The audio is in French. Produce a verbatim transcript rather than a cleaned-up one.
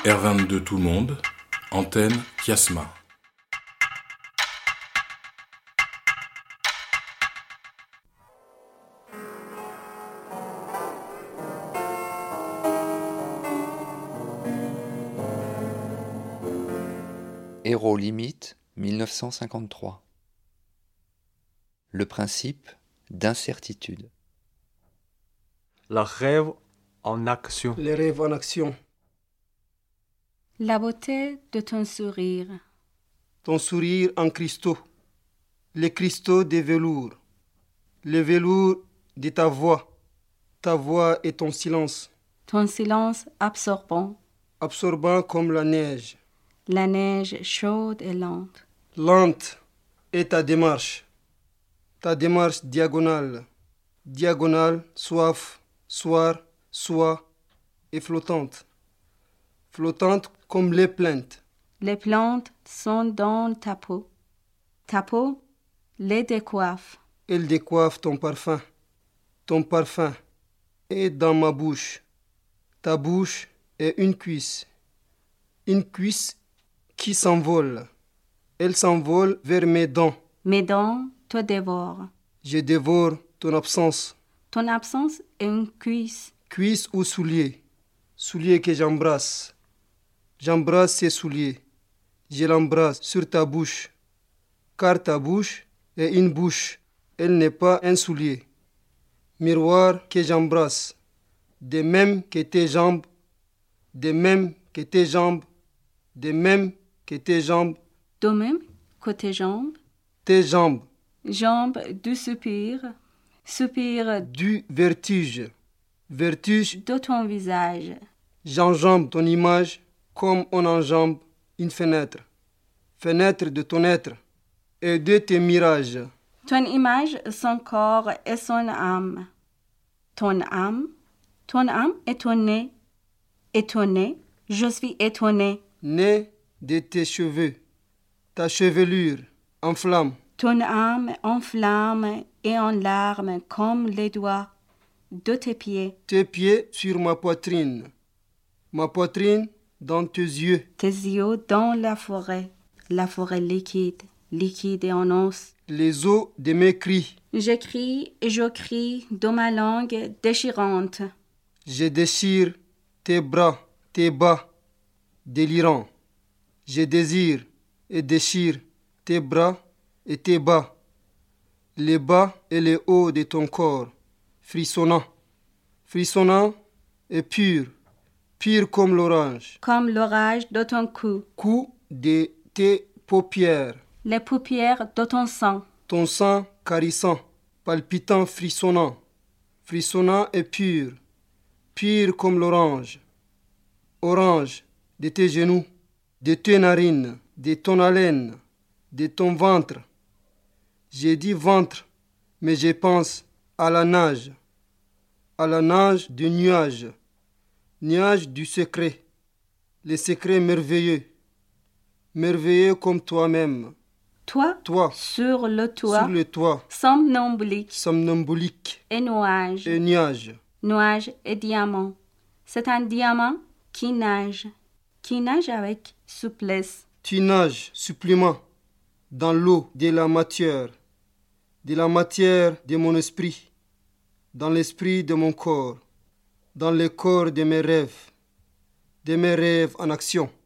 R vingt-deux Tout le monde, antenne Kiasma. Héros limite mille neuf cent cinquante-trois. Le principe d'incertitude. Le rêve en action. Les rêves en action. La beauté de ton sourire. Ton sourire en cristaux. Les cristaux des velours. Le velours de ta voix. Ta voix et ton silence. Ton silence absorbant. Absorbant comme la neige. La neige chaude et lente. Lente est ta démarche. Ta démarche diagonale. Diagonale, soif, soir, soie et flottante. Flottante comme les plaintes. Les plantes sont dans ta peau. Ta peau les décoiffe. Elle décoiffe ton parfum. Ton parfum est dans ma bouche. Ta bouche est une cuisse. Une cuisse qui s'envole. Elle s'envole vers mes dents. Mes dents te dévorent. Je dévore ton absence. Ton absence est une cuisse. Cuisse ou soulier. Soulier que j'embrasse. J'embrasse ces souliers. Je l'embrasse sur ta bouche. Car ta bouche est une bouche. Elle n'est pas un soulier. Miroir que j'embrasse. De même que tes jambes. De même que tes jambes. De même que tes jambes. De même que tes jambes. Tes jambes. Jambes du soupir. Soupir du vertige. Vertige de ton visage. J'enjambe ton image comme on enjambe une fenêtre. Fenêtre de ton être et de tes mirages. Ton image, son corps et son âme. Ton âme, ton âme étonnée. Étonnée, je suis étonnée. Né de tes cheveux, ta chevelure en flamme. Ton âme en flamme et en larmes comme les doigts de tes pieds. Tes pieds sur ma poitrine, ma poitrine dans tes yeux. Tes yeux dans la forêt, la forêt liquide, liquide et en os. Les os de mes cris. Je crie et je crie de ma langue déchirante. Je déchire tes bras, tes bas, délirants. Je désire et déchire tes bras et tes bas, les bas et les hauts de ton corps, frissonnant, frissonnant et pur, pur comme l'orange. Comme l'orage de ton cou. Cou de tes paupières. Les paupières de ton sang. Ton sang caressant, palpitant, frissonnant, frissonnant et pur, pur comme l'orange. Orange de tes genoux, de tes narines, de ton haleine, de ton ventre. J'ai dit ventre, mais je pense à la nage, à la nage du nuage, nuage du secret, les secrets merveilleux, merveilleux comme toi-même. Toi, toi, sur le toit, sur le toit, somnambulique, somnambulique, et nuage, et nuage, nuage et diamant. C'est un diamant qui nage, qui nage avec souplesse. Tu nages, supplément, dans l'eau de la matière, de la matière de mon esprit, dans l'esprit de mon corps, dans le corps de mes rêves, de mes rêves en action.